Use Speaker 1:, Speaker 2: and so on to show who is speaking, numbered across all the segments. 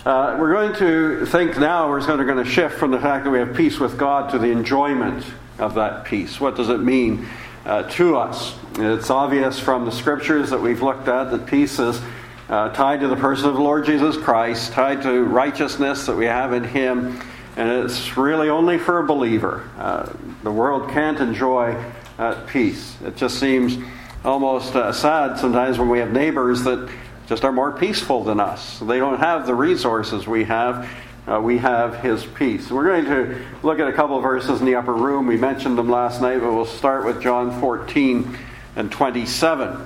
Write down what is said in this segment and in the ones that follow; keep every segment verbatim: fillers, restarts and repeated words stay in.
Speaker 1: Uh, we're going to think now, we're going to, going to shift from the fact that we have peace with God to the enjoyment of that peace. What does it mean uh, to us? It's obvious from the scriptures that we've looked at that peace is uh, tied to the person of the Lord Jesus Christ, tied to righteousness that we have in Him, and it's really only for a believer. Uh, the world can't enjoy uh, peace. It just seems almost uh, sad sometimes when we have neighbors that just are more peaceful than us. They don't have the resources we have. Uh, we have His peace. We're going to look at a couple of verses in the upper room. We mentioned them last night, but we'll start with John fourteen and twenty-seven.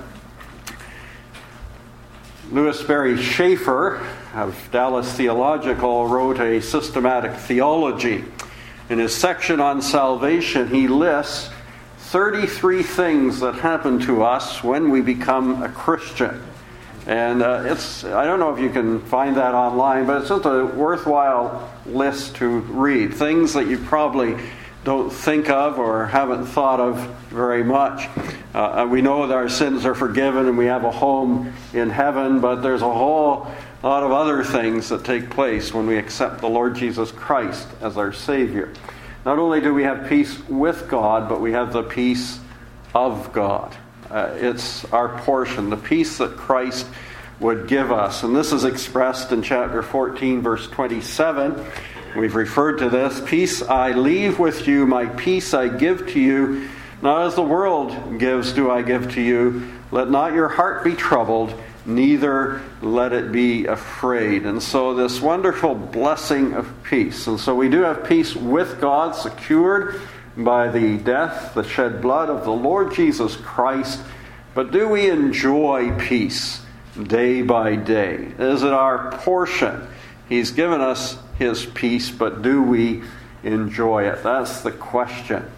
Speaker 1: Louis Berry Schaeffer of Dallas Theological wrote a systematic theology. In his section on salvation, he lists thirty-three things that happen to us when we become a Christian. And uh, it's, I don't know if you can find that online, but it's just a worthwhile list to read. Things that you probably don't think of or haven't thought of very much. Uh, we know that our sins are forgiven and we have a home in heaven, but there's a whole lot of other things that take place when we accept the Lord Jesus Christ as our Savior. Not only do we have peace with God, but we have the peace of God. Uh, it's our portion, the peace that Christ would give us. And this is expressed in chapter fourteen, verse twenty-seven. We've referred to this. Peace I leave with you, my peace I give to you. Not as the world gives do I give to you. Let not your heart be troubled, neither let it be afraid. And so this wonderful blessing of peace. And so we do have peace with God, secured by the death, the shed blood of the Lord Jesus Christ. But do we enjoy peace day by day? Is it our portion? He's given us His peace, but do we enjoy it? That's the question.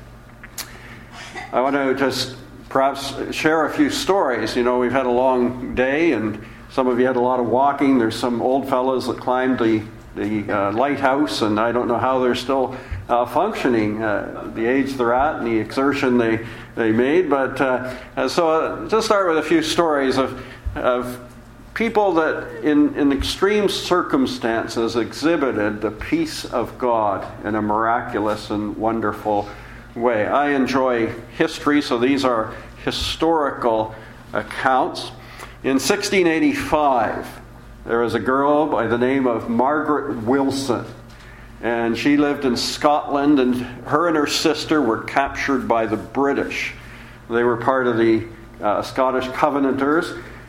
Speaker 1: I want to just perhaps share a few stories. You know, we've had a long day, and some of you had a lot of walking. There's some old fellows that climbed the, the uh, lighthouse, and I don't know how they're still Uh, functioning, uh, the age they're at and the exertion they, they made. But uh, so uh, just start with a few stories of, of people that in, in extreme circumstances exhibited the peace of God in a miraculous and wonderful way. I enjoy history, so these are historical accounts. In sixteen eighty-five, there was a girl by the name of Margaret Wilson. And she lived in Scotland, and her and her sister were captured by the British. They were part of the uh, Scottish Covenanters,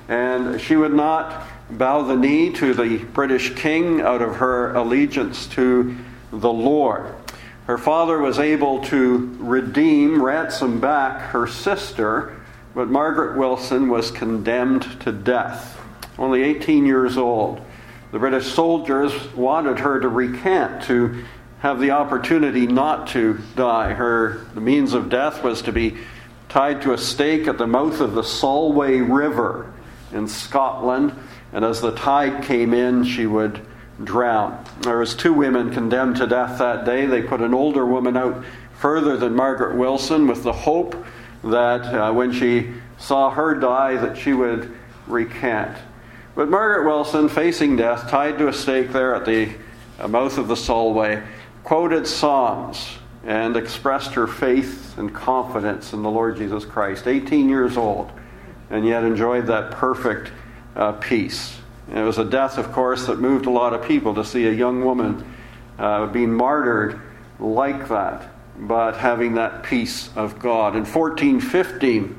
Speaker 1: and she would not bow the knee to the British king out of her allegiance to the Lord. Her father was able to redeem, ransom back her sister, but Margaret Wilson was condemned to death, only eighteen years old. The British soldiers wanted her to recant, to have the opportunity not to die. Her the means of death was to be tied to a stake at the mouth of the Solway River in Scotland, and as the tide came in, she would drown. There was two women condemned to death that day. They put an older woman out further than Margaret Wilson with the hope that uh, when she saw her die, that she would recant. But Margaret Wilson, facing death, tied to a stake there at the mouth of the Solway, quoted Psalms and expressed her faith and confidence in the Lord Jesus Christ. eighteen years old, and yet enjoyed that perfect uh, peace. And it was a death, of course, that moved a lot of people to see a young woman uh, being martyred like that, but having that peace of God. In fourteen fifteen,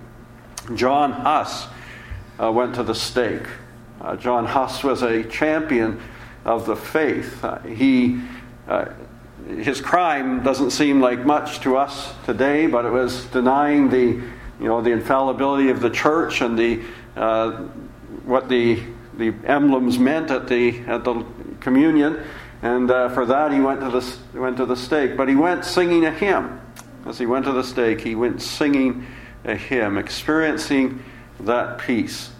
Speaker 1: John Huss uh, went to the stake. Uh, John Huss was a champion of the faith. Uh, he, uh, his crime doesn't seem like much to us today, but it was denying the, you know, the infallibility of the church and the uh, what the the emblems meant at the at the communion. And uh, for that, he went to the went to the stake. But he went singing a hymn. As he went to the stake, he went singing a hymn, experiencing that peace.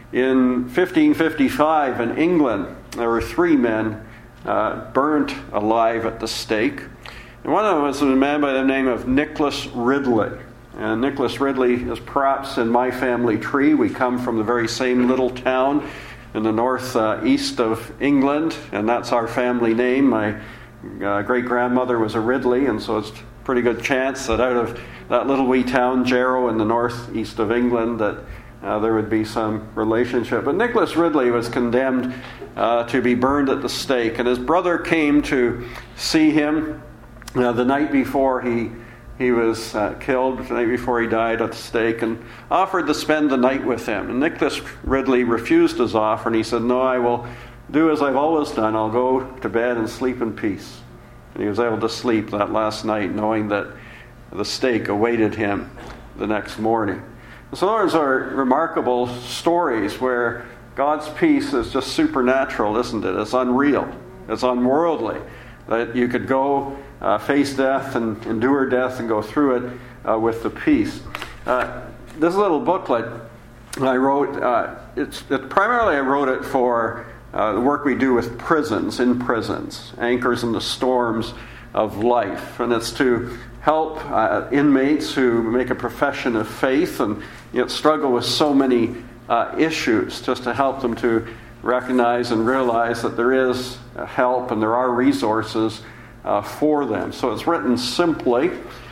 Speaker 1: In fifteen fifty-five in England, there were three men uh, burnt alive at the stake. And one of them was a man by the name of Nicholas Ridley. And Nicholas Ridley is perhaps in my family tree. We come from the very same little town in the north uh, east of England, and that's our family name. My uh, great-grandmother was a Ridley, and so it's a pretty good chance that out of that little wee town, Jarrow, in the northeast of England, that uh, there would be some relationship. But Nicholas Ridley was condemned uh, to be burned at the stake, and his brother came to see him uh, the night before he He was uh, killed the night before he died at the stake, and offered to spend the night with him. And Nicholas Ridley refused his offer, and he said, "No, I will do as I've always done. I'll go to bed and sleep in peace." And he was able to sleep that last night, knowing that the stake awaited him the next morning. And so those are remarkable stories where God's peace is just supernatural, isn't it? It's unreal. It's unworldly. That you could go uh, face death and endure death and go through it uh, with the peace. Uh, this little booklet I wrote, uh, it's it, primarily I wrote it for uh, the work we do with prisons, in prisons, anchors in the storms of life. And it's to help uh, inmates who make a profession of faith and yet struggle with so many uh, issues, just to help them to recognize and realize that there is help and there are resources uh, for them. So it's written simply,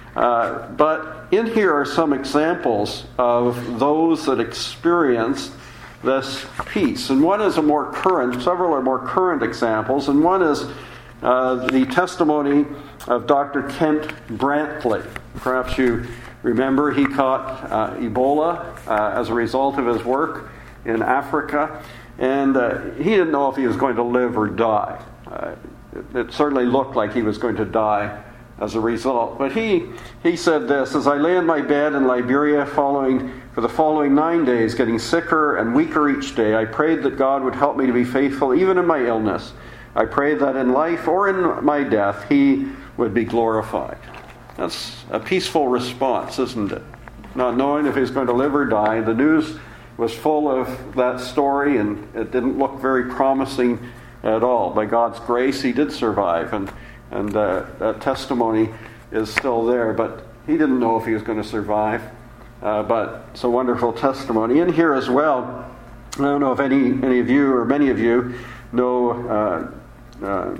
Speaker 1: uh, but in here are some examples of those that experienced this peace. And one is a more current, several are more current examples, and one is uh, the testimony of Doctor Kent Brantley. Perhaps you remember he caught uh, Ebola uh, as a result of his work in Africa. And uh, he didn't know if he was going to live or die. Uh, it, it certainly looked like he was going to die as a result. But he he said this: "As I lay in my bed in Liberia following for the following nine days, getting sicker and weaker each day, I prayed that God would help me to be faithful even in my illness. I prayed that in life or in my death, He would be glorified." That's a peaceful response, isn't it? Not knowing if he's going to live or die. The news was full of that story, and it didn't look very promising at all. By God's grace, he did survive, and and uh, that testimony is still there. But he didn't know if he was going to survive. Uh, but it's a wonderful testimony. In here as well, I don't know if any any of you or many of you know uh, uh,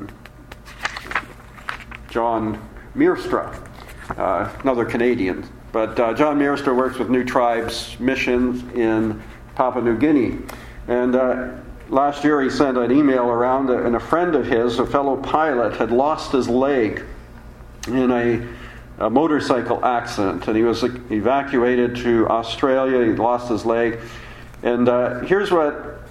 Speaker 1: John Mearstra, uh, another Canadian. But uh, John Mearstra works with New Tribes Missions in Papua New Guinea. And uh, last year he sent an email around, and a friend of his, a fellow pilot, had lost his leg in a, a motorcycle accident. And he was evacuated to Australia. He lost his leg. And uh, here's what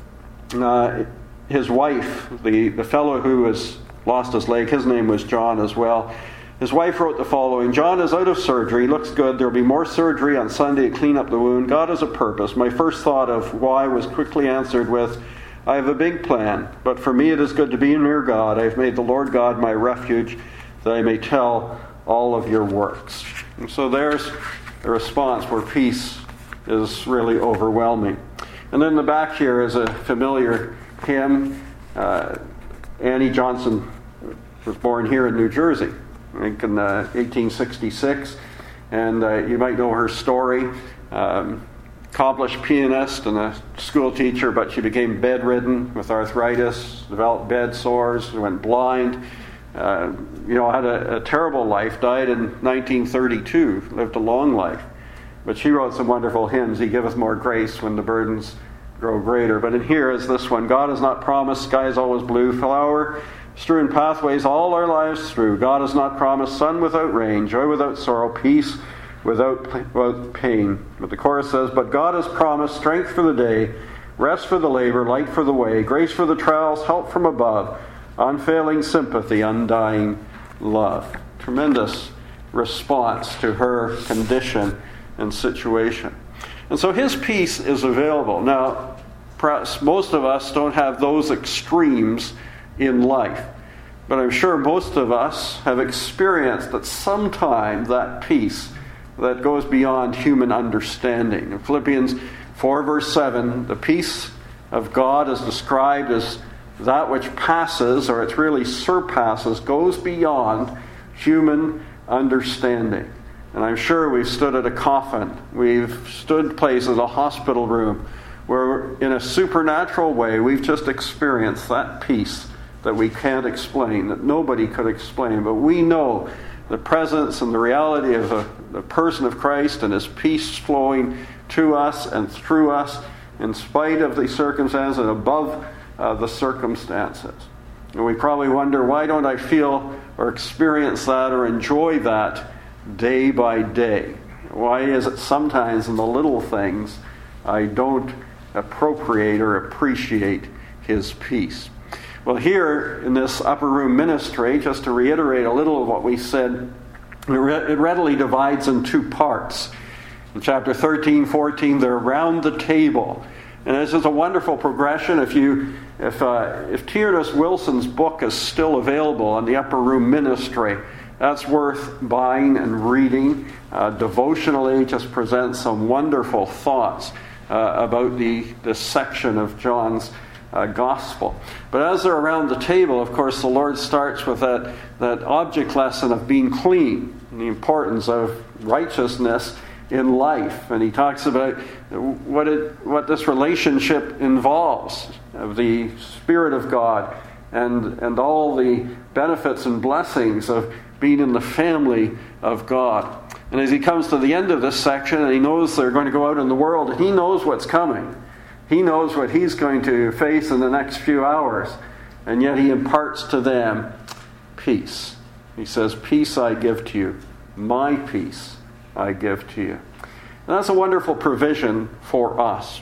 Speaker 1: uh, his wife, the, the fellow who has lost his leg, his name was John as well. His wife wrote the following: "John is out of surgery. Looks good. There will be more surgery on Sunday to clean up the wound. God has a purpose. My first thought of why was quickly answered with, I have a big plan. But for me it is good to be near God. I have made the Lord God my refuge, that I may tell all of your works." And so there's a response where peace is really overwhelming. And then in the back here is a familiar hymn. Uh, Annie Johnson was born here in New Jersey, I think in uh, eighteen sixty-six, and uh, you might know her story. Um, accomplished pianist and a school teacher, but she became bedridden with arthritis, developed bed sores, went blind. Uh, you know, had a, a terrible life, died in nineteen thirty-two, lived a long life. But she wrote some wonderful hymns. He giveth more grace when the burdens grow greater. But in here is this one: God has not promised skies always blue, flower strewn pathways all our lives through. God has not promised sun without rain, joy without sorrow, peace without pain. But the chorus says, but God has promised strength for the day, rest for the labor, light for the way, grace for the trials, help from above, unfailing sympathy, undying love. Tremendous response to her condition and situation. And so his peace is available. Now, perhaps most of us don't have those extremes in life. But I'm sure most of us have experienced at some time that peace that goes beyond human understanding. In Philippians four verse seven, the peace of God is described as that which passes, or it really surpasses, goes beyond human understanding. And I'm sure we've stood at a coffin. We've stood places, a hospital room, where in a supernatural way we've just experienced that peace that we can't explain, that nobody could explain. But we know the presence and the reality of the, the person of Christ and His peace flowing to us and through us in spite of the circumstances and above uh, the circumstances. And we probably wonder, why don't I feel or experience that or enjoy that day by day? Why is it sometimes in the little things I don't appropriate or appreciate His peace? Well, here in this upper room ministry, just to reiterate a little of what we said, it readily divides in two parts. In chapter thirteen, fourteen, they're around the table. And this is a wonderful progression. If you, if uh, if Tiernas Wilson's book is still available on the Upper Room Ministry, that's worth buying and reading. Uh, devotionally, just presents some wonderful thoughts uh, about the this section of John's uh, Gospel. But as they're around the table, of course, the Lord starts with that, that object lesson of being clean and the importance of righteousness in life. And He talks about what it, what this relationship involves, of the Spirit of God and, and all the benefits and blessings of being in the family of God. And as he comes to the end of this section, and he knows they're going to go out in the world, and he knows what's coming. He knows what he's going to face in the next few hours. And yet he imparts to them peace. He says, "Peace I give to you. My peace I give to you." And that's a wonderful provision for us.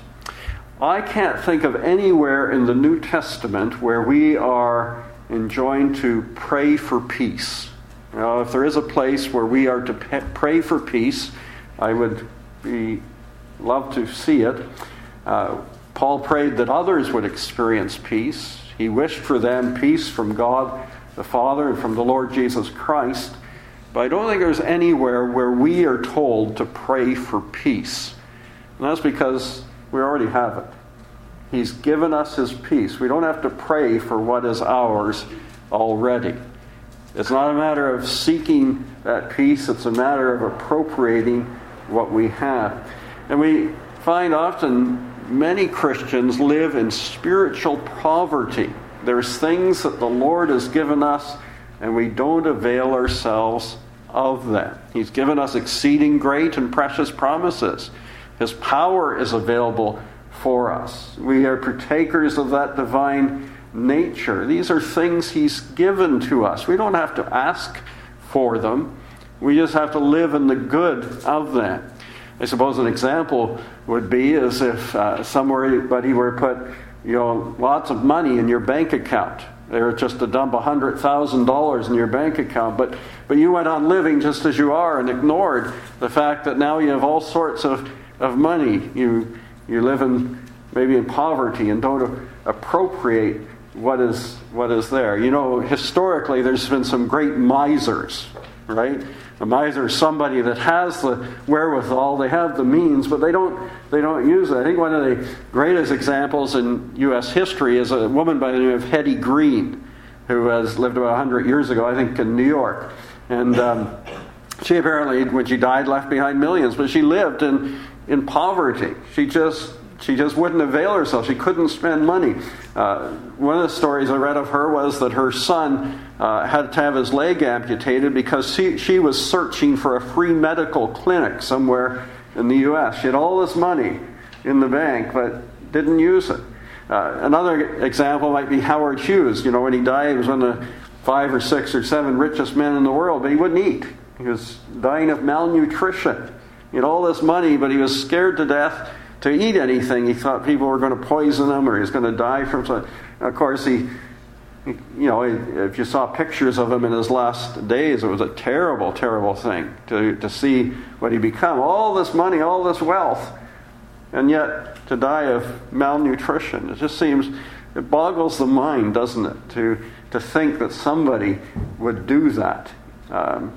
Speaker 1: I can't think of anywhere in the New Testament where we are enjoined to pray for peace. You know, if there is a place where we are to pray for peace, I would be love to see it. Uh, Paul prayed that others would experience peace. He wished for them peace from God the Father and from the Lord Jesus Christ. But I don't think there's anywhere where we are told to pray for peace. And that's because we already have it. He's given us His peace. We don't have to pray for what is ours already. It's not a matter of seeking that peace. It's a matter of appropriating what we have. And we find often many Christians live in spiritual poverty. There's things that the Lord has given us, and we don't avail ourselves of them. He's given us exceeding great and precious promises. His power is available for us. We are partakers of that divine nature. These are things He's given to us. We don't have to ask for them. We just have to live in the good of them. I suppose an example would be as if uh, somebody were to put, you know, lots of money in your bank account. They were just to dump one hundred thousand dollars in your bank account. But, but you went on living just as you are and ignored the fact that now you have all sorts of, of money. You, you live in maybe in poverty and don't appropriate what is what is there. You know, historically there's been some great misers, right? A miser is somebody that has the wherewithal, they have the means, but they don't they don't use it. I think one of the greatest examples in U S history is a woman by the name of Hetty Green, who has lived about one hundred years ago, I think, in New York. And um, she apparently, when she died, left behind millions, but she lived in, in poverty. She just She just wouldn't avail herself. She couldn't spend money. Uh, one of the stories I read of her was that her son uh, had to have his leg amputated because she, she was searching for a free medical clinic somewhere in the U S She had all this money in the bank, but didn't use it. Uh, another example might be Howard Hughes. You know, when he died, he was one of the five or six or seven richest men in the world, but he wouldn't eat. He was dying of malnutrition. He had all this money, but he was scared to death to eat anything. He thought people were going to poison him or he was going to die from something. Of course, he, he, you know, if you saw pictures of him in his last days, it was a terrible, terrible thing to, to see what he become. All this money, all this wealth, and yet to die of malnutrition. It just seems, it boggles the mind, doesn't it, to, to think that somebody would do that. Um,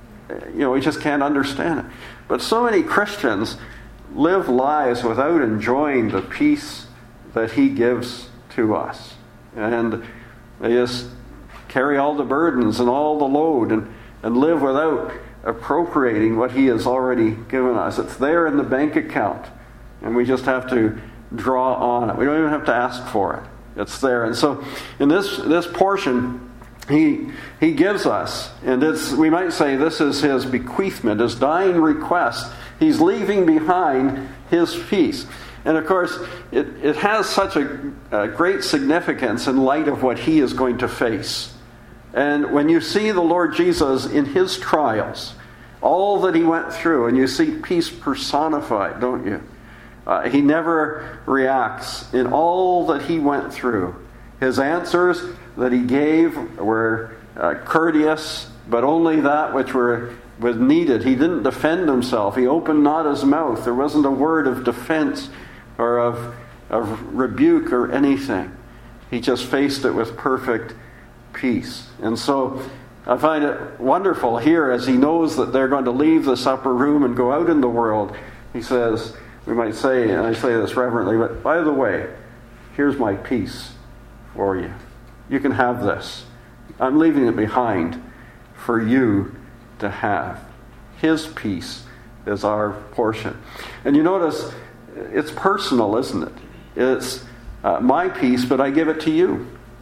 Speaker 1: you know, we just can't understand it. But so many Christians live lives without enjoying the peace that He gives to us. And they just carry all the burdens and all the load and, and live without appropriating what He has already given us. It's there in the bank account. And we just have to draw on it. We don't even have to ask for it. It's there. And so in this this portion, he he gives us, and it's, we might say this is his bequeathment, his dying request. He's leaving behind his peace. And of course, it, it has such a, a great significance in light of what he is going to face. And when you see the Lord Jesus in his trials, all that he went through, and you see peace personified, don't you? Uh, he never reacts in all that he went through. His answers that he gave were uh, courteous, but only that which were was needed. He didn't defend himself. He opened not his mouth. There wasn't a word of defense or of, of rebuke or anything. He just faced it with perfect peace. And so I find it wonderful here, as he knows that they're going to leave this upper room and go out in the world. He says, we might say, and I say this reverently, but by the way, here's my peace for you. You can have this. I'm leaving it behind for you to have. His peace is our portion. And you notice, it's personal, isn't it? It's uh, my peace, but I give it to you.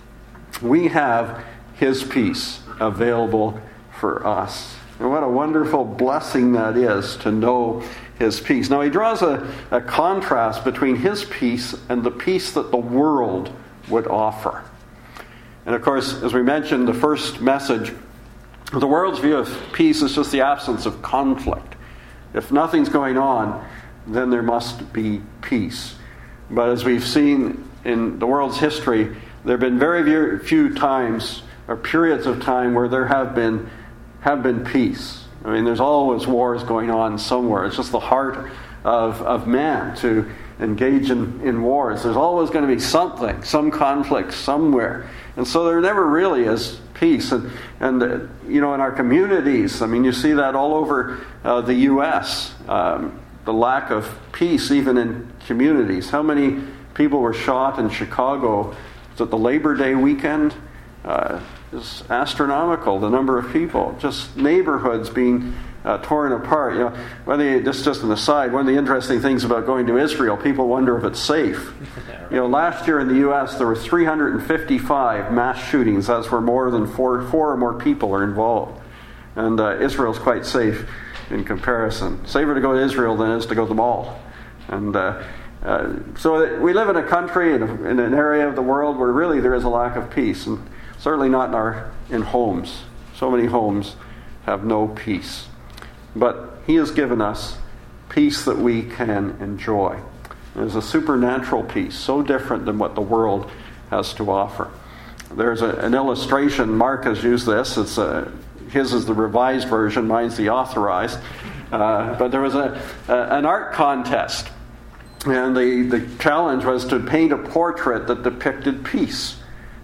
Speaker 1: We have his peace available for us. And what a wonderful blessing that is, to know his peace. Now he draws a, a contrast between his peace and the peace that the world would offer. And of course, as we mentioned, the first message, the world's view of peace is just the absence of conflict. If nothing's going on, then there must be peace. But as we've seen in the world's history, there have been very few times or periods of time where there have been have been peace. I mean, there's always wars going on somewhere. It's just the heart of, of man to engage in, in wars. There's always going to be something, some conflict somewhere. And so there never really is peace. And, and uh, you know, in our communities, I mean, you see that all over uh, the U S, um, the lack of peace even in communities. How many people were shot in Chicago? Was it the Labor Day weekend? Uh, is astronomical, the number of people. Just neighborhoods being uh, torn apart. You know, one of the, this is just an aside, one of the interesting things about going to Israel, people wonder if it's safe. You know, last year in the U S there were three hundred fifty-five mass shootings. That's where more than four, four or more people are involved. And uh, Israel's quite safe in comparison. Safer to go to Israel than it is to go to the mall. And uh, uh, so we live in a country, in, a, in an area of the world where really there is a lack of peace. And certainly not in our in homes. So many homes have no peace. But he has given us peace that we can enjoy. There's a supernatural peace, so different than what the world has to offer. There's a, an illustration. Mark has used this. It's a, his is the revised version. Mine's the authorized. Uh, but there was a, a an art contest. And the, the challenge was to paint a portrait that depicted peace.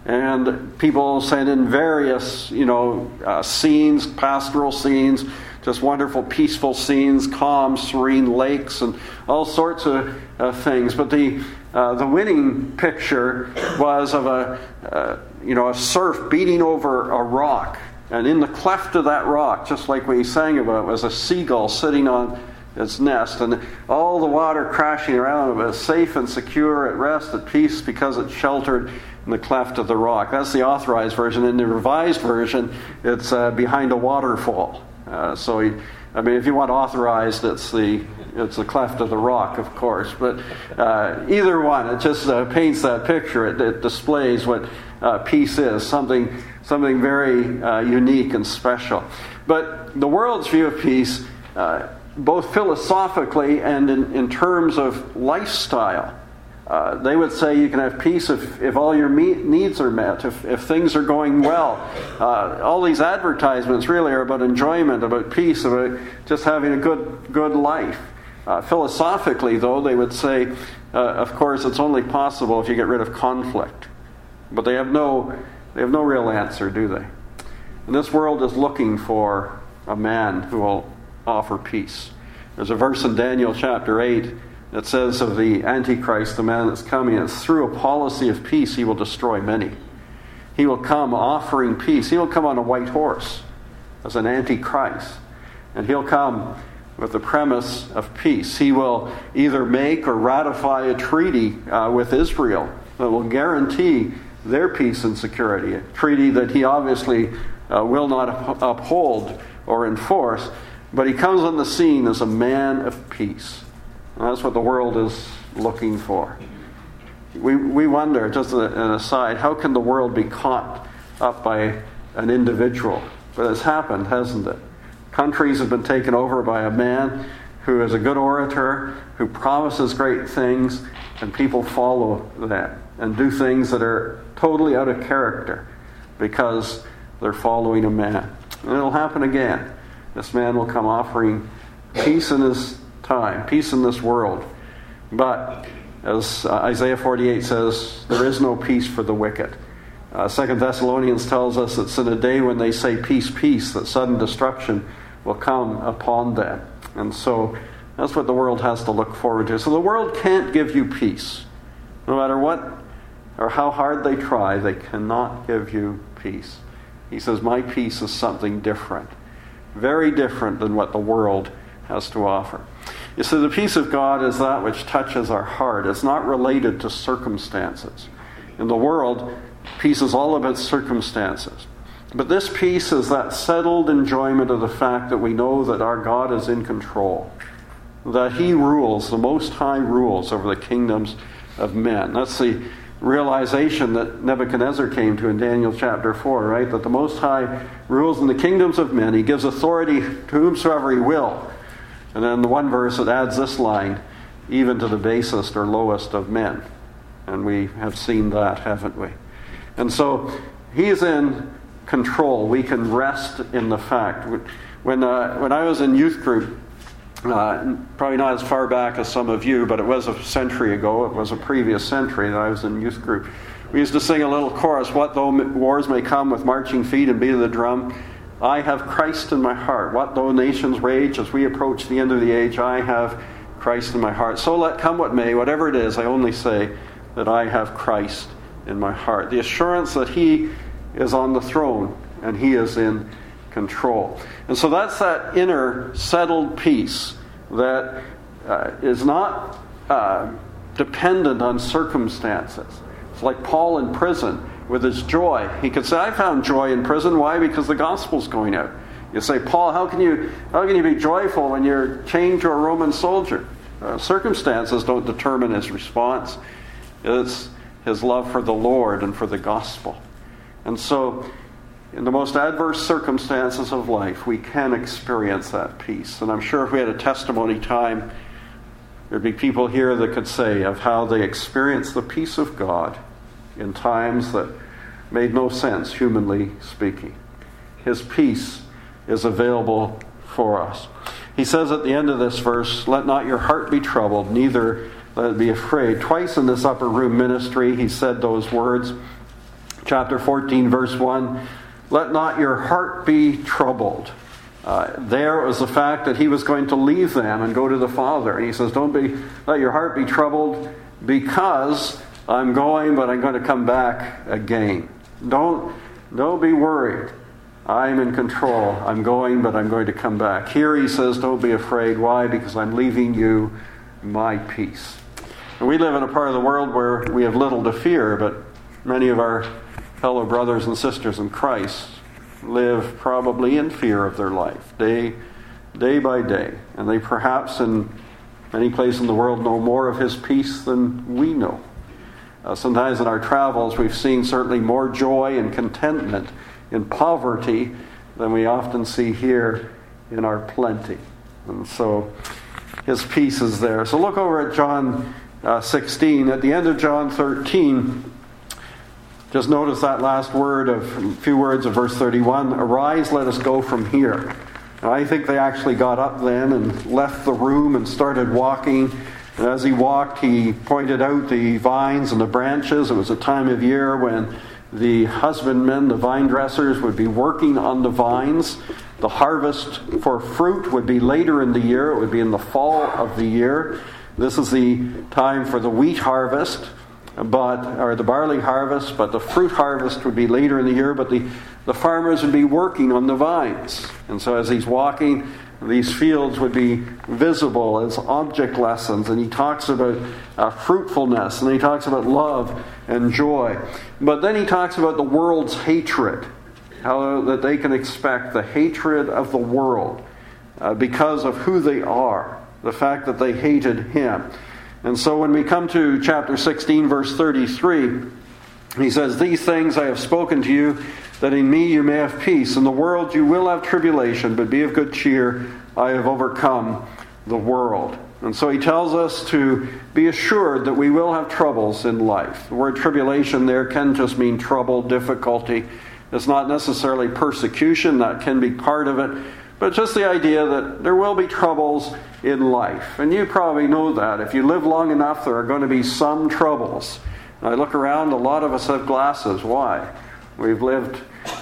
Speaker 1: And people sent in various, you know, uh, scenes, pastoral scenes, just wonderful, peaceful scenes, calm, serene lakes, and all sorts of uh, things. But the uh, the winning picture was of a, uh, you know, a surf beating over a rock, and in the cleft of that rock, just like we sang about, was a seagull sitting on its nest, and all the water crashing around it was safe and secure, at rest, at peace, because it's sheltered in the cleft of the rock. That's the authorized version. In the revised version, it's uh, behind a waterfall. Uh, so, he, I mean, if you want authorized, it's the it's the cleft of the rock, of course. But uh, either one, it just uh, paints that picture. It, it displays what uh, peace is, something something very uh, unique and special. But the world's view of peace, uh, both philosophically and in, in terms of lifestyle, Uh, they would say you can have peace if, if all your me- needs are met, if, if things are going well. Uh, all these advertisements really are about enjoyment, about peace, about just having a good good life. Uh, philosophically, though, they would say, uh, of course, it's only possible if you get rid of conflict. But they have no they have no real answer, do they? And this world is looking for a man who will offer peace. There's a verse in Daniel chapter eight. It says of the Antichrist, the man that's coming, it's through a policy of peace he will destroy many. He will come offering peace. He will come on a white horse as an Antichrist. And he'll come with the premise of peace. He will either make or ratify a treaty uh, with Israel that will guarantee their peace and security, a treaty that he obviously uh, will not up- uphold or enforce, but he comes on the scene as a man of peace. And that's what the world is looking for. We we wonder, just an aside, how can the world be caught up by an individual? But it's happened, hasn't it? Countries have been taken over by a man who is a good orator, who promises great things, and people follow that and do things that are totally out of character because they're following a man. And it'll happen again. This man will come offering peace in his time, peace in this world. But as uh, Isaiah forty-eight says, there is no peace for the wicked. Uh, Second Thessalonians tells us it's in a day when they say peace, peace, that sudden destruction will come upon them. And so that's what the world has to look forward to. So the world can't give you peace. No matter what or how hard they try, they cannot give you peace. He says, my peace is something different. Very different than what the world has to offer. You see, the peace of God is that which touches our heart. It's not related to circumstances. In the world, peace is all about circumstances. But this peace is that settled enjoyment of the fact that we know that our God is in control, that He rules, the Most High rules over the kingdoms of men. That's the realization that Nebuchadnezzar came to in Daniel chapter four, right? That the Most High rules in the kingdoms of men. He gives authority to whomsoever He will. And then the one verse it adds this line, even to the basest or lowest of men. And we have seen that, haven't we? And so He's in control. We can rest in the fact. When uh, when I was in youth group, uh, probably not as far back as some of you, but it was a century ago. It was a previous century that I was in youth group. We used to sing a little chorus, what though wars may come with marching feet and beat of the drum, I have Christ in my heart. What though nations rage as we approach the end of the age, I have Christ in my heart. So let come what may, whatever it is, I only say that I have Christ in my heart. The assurance that He is on the throne and He is in control. And so that's that inner settled peace that uh, is not uh, dependent on circumstances. It's like Paul in prison with his joy. He could say, I found joy in prison. Why? Because the gospel's going out. You say, Paul, how can you how can you be joyful when you're chained to a Roman soldier? Uh, circumstances don't determine his response. It's his love for the Lord and for the gospel. And so, in the most adverse circumstances of life, we can experience that peace. And I'm sure if we had a testimony time, there'd be people here that could say of how they experienced the peace of God in times that made no sense, humanly speaking. His peace is available for us. He says at the end of this verse, let not your heart be troubled, neither let it be afraid. Twice in this upper room ministry, he said those words. Chapter fourteen, verse one, let not your heart be troubled. Uh, there was the fact that he was going to leave them and go to the Father. And he says, don't be, let your heart be troubled because I'm going, but I'm going to come back again. Don't, don't be worried. I'm in control. I'm going, but I'm going to come back. Here he says, don't be afraid. Why? Because I'm leaving you my peace. And we live in a part of the world where we have little to fear, but many of our fellow brothers and sisters in Christ live probably in fear of their life, day, day by day. And they perhaps in many places in the world know more of His peace than we know. Uh, sometimes in our travels we've seen certainly more joy and contentment in poverty than we often see here in our plenty. And so His peace is there. So look over at John uh, sixteen. At the end of John thirteen, just notice that last word of a few words of verse thirty-one. Arise, let us go from here. Now, I think they actually got up then and left the room and started walking. And as he walked, he pointed out the vines and the branches. It was a time of year when the husbandmen, the vine dressers, would be working on the vines. The harvest for fruit would be later in the year. It would be in the fall of the year. This is the time for the wheat harvest, but or the barley harvest, but the fruit harvest would be later in the year. But the, the farmers would be working on the vines. And so as he's walking, These fields would be visible as object lessons, and he talks about uh, fruitfulness, and he talks about love and joy. But then he talks about the world's hatred, how that they can expect the hatred of the world uh, because of who they are, the fact that they hated him. And so when we come to chapter sixteen, verse thirty-three, he says, "These things I have spoken to you, that in me you may have peace. In the world you will have tribulation, but be of good cheer. I have overcome the world." And so he tells us to be assured that we will have troubles in life. The word tribulation there can just mean trouble, difficulty. It's not necessarily persecution. That can be part of it. But just the idea that there will be troubles in life. And you probably know that. If you live long enough, there are going to be some troubles. I look around, a lot of us have glasses. Why? We've lived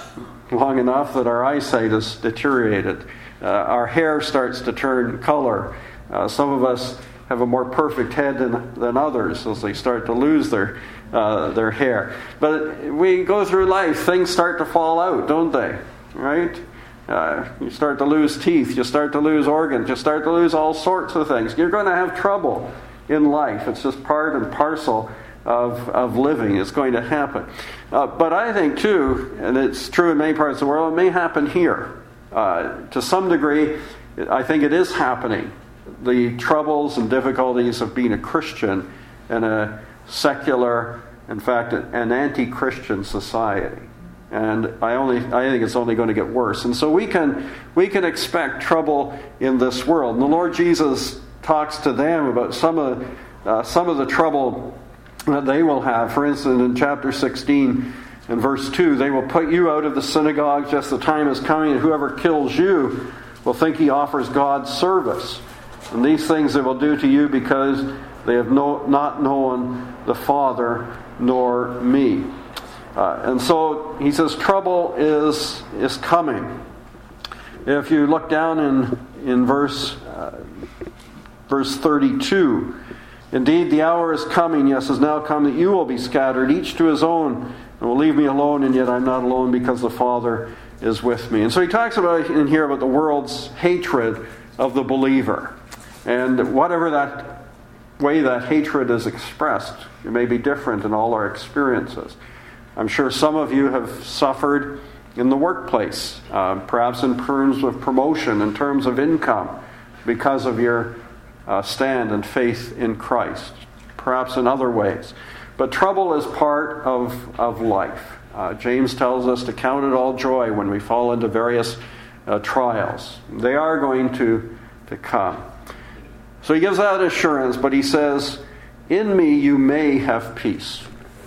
Speaker 1: long enough that our eyesight has deteriorated. Uh, our hair starts to turn color. Uh, some of us have a more perfect head than, than others as they start to lose their uh, their hair. But we go through life, things start to fall out, don't they? Right? Uh, you start to lose teeth, you start to lose organs, you start to lose all sorts of things. You're going to have trouble in life. It's just part and parcel of, of living. It's going to happen. Uh, but I think too, and it's true in many parts of the world, it may happen here. Uh, to some degree, I think it is happening. The troubles and difficulties of being a Christian in a secular, in fact, an anti-Christian society. And I only I think it's only going to get worse. And so we can we can expect trouble in this world. And the Lord Jesus talks to them about some of uh, some of the trouble that they will have. For instance, in chapter sixteen and verse two, "They will put you out of the synagogue, just the time is coming, and whoever kills you will think he offers God service. And these things they will do to you because they have no, not known the Father nor me." Uh, and so he says trouble is is coming. If you look down in in verse uh, verse thirty-two, "Indeed, the hour is coming, yes, is now come, that you will be scattered, each to his own, and will leave me alone, and yet I'm not alone, because the Father is with me." And so he talks about in here about the world's hatred of the believer, and whatever that way that hatred is expressed, it may be different in all our experiences. I'm sure some of you have suffered in the workplace, uh, perhaps in terms of promotion, in terms of income, because of your uh, stand and faith in Christ, perhaps in other ways. But trouble is part of, of life. Uh, James tells us to count it all joy when we fall into various uh, trials. They are going to, to come. So he gives that assurance, but he says, "In me you may have peace."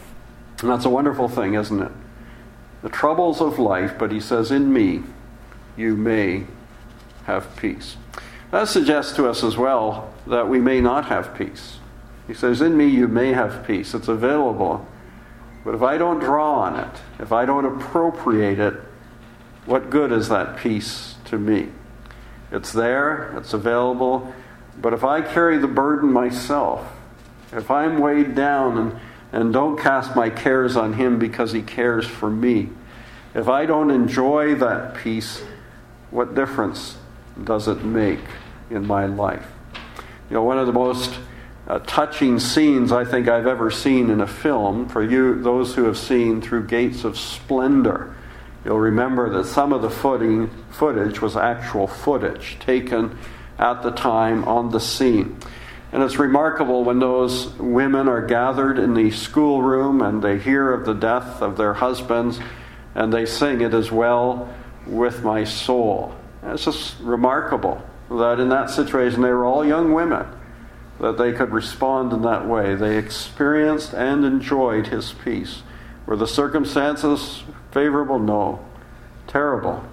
Speaker 1: And that's a wonderful thing, isn't it? The troubles of life, but he says, "In me, you may have peace." That suggests to us as well that we may not have peace. He says, "In me, you may have peace." It's available. But if I don't draw on it, if I don't appropriate it, what good is that peace to me? It's there, it's available, but if I carry the burden myself, if I'm weighed down and And don't cast my cares on him because he cares for me, if I don't enjoy that peace, what difference does it make in my life? You know, one of the most uh, touching scenes I think I've ever seen in a film, for you, those who have seen Through Gates of Splendor, you'll remember that some of the footing, footage was actual footage taken at the time on the scene. And it's remarkable when those women are gathered in the schoolroom and they hear of the death of their husbands and they sing, "It is well with my soul." And it's just remarkable that in that situation, they were all young women, that they could respond in that way. They experienced and enjoyed his peace. Were the circumstances favorable? No. Terrible.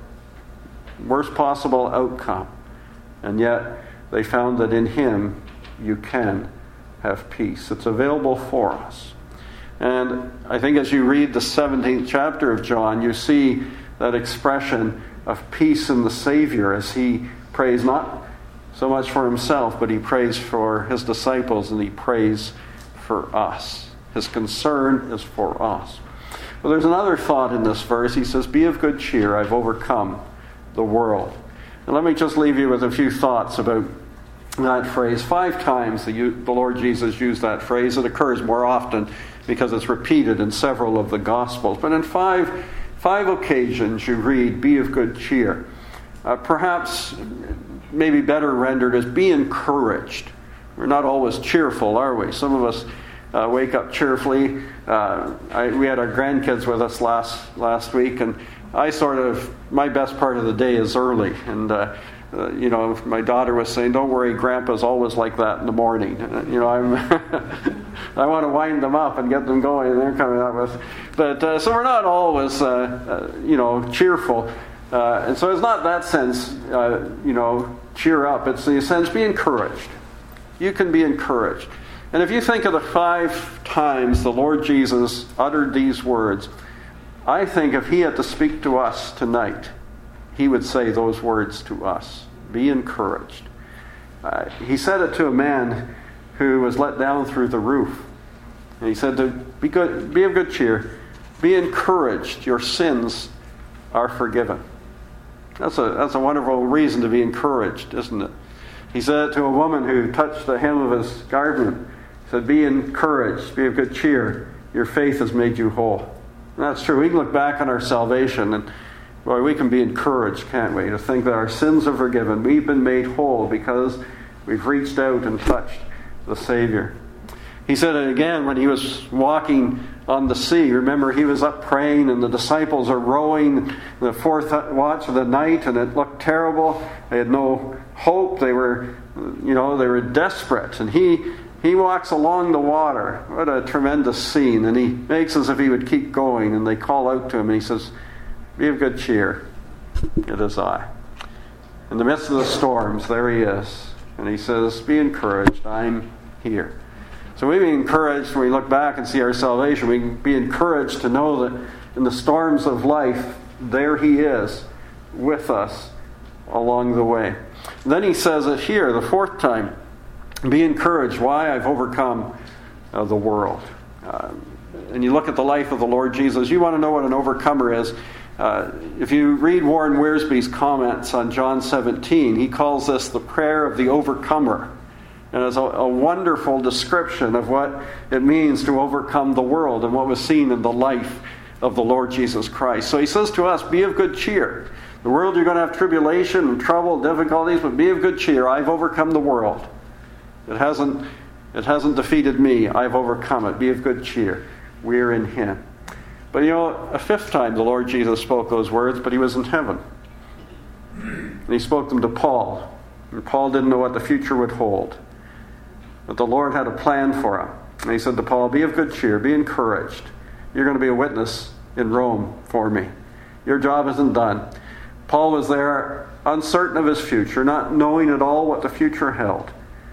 Speaker 1: Worst possible outcome. And yet they found that in him you can have peace. It's available for us. And I think as you read the seventeenth chapter of John, you see that expression of peace in the Savior as he prays not so much for himself, but he prays for his disciples and he prays for us. His concern is for us. But there's another thought in this verse. He says, "Be of good cheer, I've overcome the world." And let me just leave you with a few thoughts about that phrase. Five times the, the Lord Jesus used that phrase. It occurs more often because it's repeated in several of the Gospels. But in five, five occasions you read, be of good cheer. Uh, perhaps maybe better rendered as be encouraged. We're not always cheerful, are we? Some of us uh, wake up cheerfully. Uh, I, we had our grandkids with us last last week, and I sort of, my best part of the day is early. And, uh, uh, you know, my daughter was saying, don't worry, Grandpa's always like that in the morning. And, you know, I'm I want to wind them up and get them going, and they're coming up with. But, uh, so we're not always, uh, uh, you know, cheerful. Uh, and so it's not that sense, uh, you know, cheer up. It's the sense, be encouraged. You can be encouraged. And if you think of the five times the Lord Jesus uttered these words, I think if he had to speak to us tonight, he would say those words to us. Be encouraged. Uh, he said it to a man who was let down through the roof. And he said to be good, be of good cheer. Be encouraged. Your sins are forgiven. That's a, that's a wonderful reason to be encouraged, isn't it? He said it to a woman who touched the hem of his garment. He said, be encouraged. Be of good cheer. Your faith has made you whole. That's true. We can look back on our salvation and, boy, we can be encouraged, can't we, to think that our sins are forgiven. We've been made whole because we've reached out and touched the Savior. He said it again when he was walking on the sea. Remember, he was up praying and the disciples are rowing the fourth watch of the night, and it looked terrible. They had no hope. They were, you know, they were desperate. And he He walks along the water. What a tremendous scene. And he makes as if he would keep going. And they call out to him and he says, be of good cheer. It is I. In the midst of the storms, there he is. And he says, be encouraged. I'm here. So we be encouraged when we look back and see our salvation. We can be encouraged to know that in the storms of life, there he is with us along the way. And then he says it here, the fourth time. Be encouraged. Why? I've overcome uh, the world. Uh, and you look at the life of the Lord Jesus, you want to know what an overcomer is. Uh, if you read Warren Wiersbe's comments on John seventeen, he calls this the prayer of the overcomer. And it's a, a wonderful description of what it means to overcome the world and what was seen in the life of the Lord Jesus Christ. So he says to us, be of good cheer. The world, you're going to have tribulation and trouble, difficulties, but be of good cheer. I've overcome the world. It hasn't, it hasn't defeated me. I've overcome it. Be of good cheer. We're in him. But you know, a fifth time the Lord Jesus spoke those words, but he was in heaven. And he spoke them to Paul. And Paul didn't know what the future would hold. But the Lord had a plan for him. And he said to Paul, be of good cheer. Be encouraged. You're going to be a witness in Rome for me. Your job isn't done. Paul was there uncertain of his future, not knowing at all what the future held.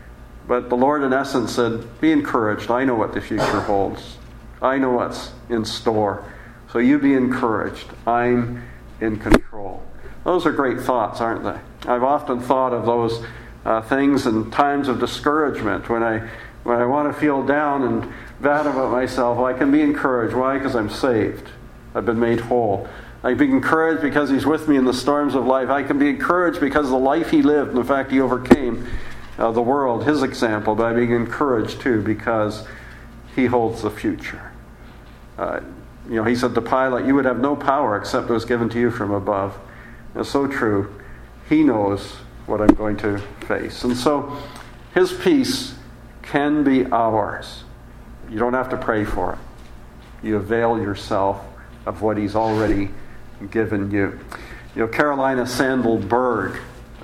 Speaker 1: But the Lord, in essence, said, be encouraged. I know what the future holds. I know what's in store. So you be encouraged. I'm in control. Those are great thoughts, aren't they? I've often thought of those uh, things in times of discouragement when I when I want to feel down and bad about myself. Well, I can be encouraged. Why? Because I'm saved. I've been made whole. I can be encouraged because he's with me in the storms of life. I can be encouraged because of the life he lived and the fact he overcame Uh, the world, his example, by being encouraged too, because he holds the future. Uh, you know, he said to Pilate, you would have no power except it was given to you from above. It's so true. He knows what I'm going to face. And so his peace can be ours. You don't have to pray for it. You avail yourself of what he's already given you. You know, Carolina Sandell-Berg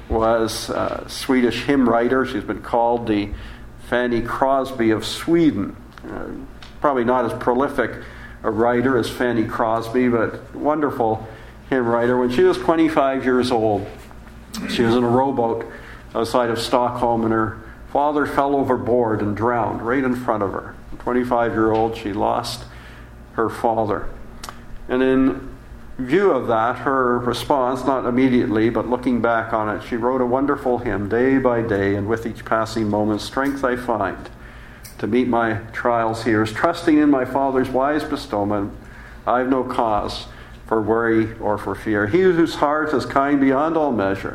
Speaker 1: was a Swedish hymn writer. She's been called the Fanny Crosby of Sweden. Uh, probably not as prolific a writer as Fanny Crosby, but wonderful hymn writer. When she was twenty-five years old, she was in a rowboat outside of Stockholm, and her father fell overboard and drowned right in front of her. twenty-five-year-old, she lost her father. And in view of that, her response, not immediately, but looking back on it, she wrote a wonderful hymn, day by day, and with each passing moment, strength I find to meet my trials here. Trusting in my Father's wise bestowment, I have no cause for worry or for fear. He whose heart is kind beyond all measure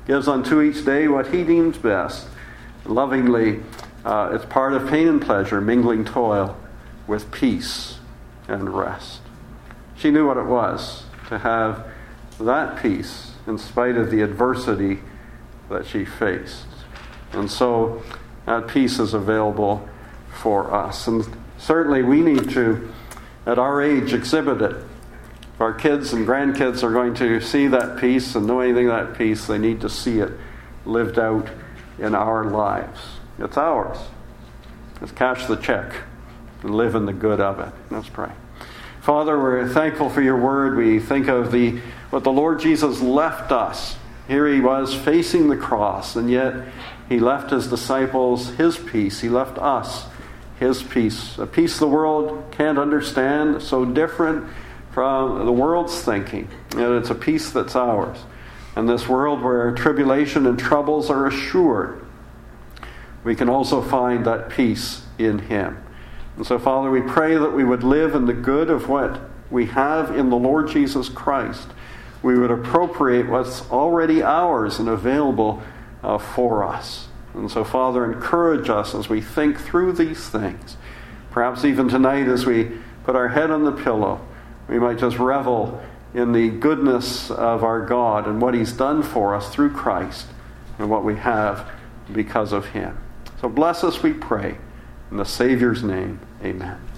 Speaker 1: gives unto each day what he deems best. Lovingly, uh, it's part of pain and pleasure, mingling toil with peace and rest. She knew what it was to have that peace in spite of the adversity that she faced. And so that peace is available for us. And certainly we need to, at our age, exhibit it. If our kids and grandkids are going to see that peace and know anything of that peace, they need to see it lived out in our lives. It's ours. Let's cash the check and live in the good of it. Let's pray. Father, we're thankful for your word. We think of the what the Lord Jesus left us. Here he was facing the cross, and yet he left his disciples his peace. He left us his peace, a peace the world can't understand, so different from the world's thinking. And it's a peace that's ours. In this world where tribulation and troubles are assured, we can also find that peace in him. And so, Father, we pray that we would live in the good of what we have in the Lord Jesus Christ. We would appropriate what's already ours and available uh, for us. And so, Father, encourage us as we think through these things. Perhaps even tonight as we put our head on the pillow, we might just revel in the goodness of our God and what he's done for us through Christ and what we have because of him. So bless us, we pray. In the Savior's name, amen.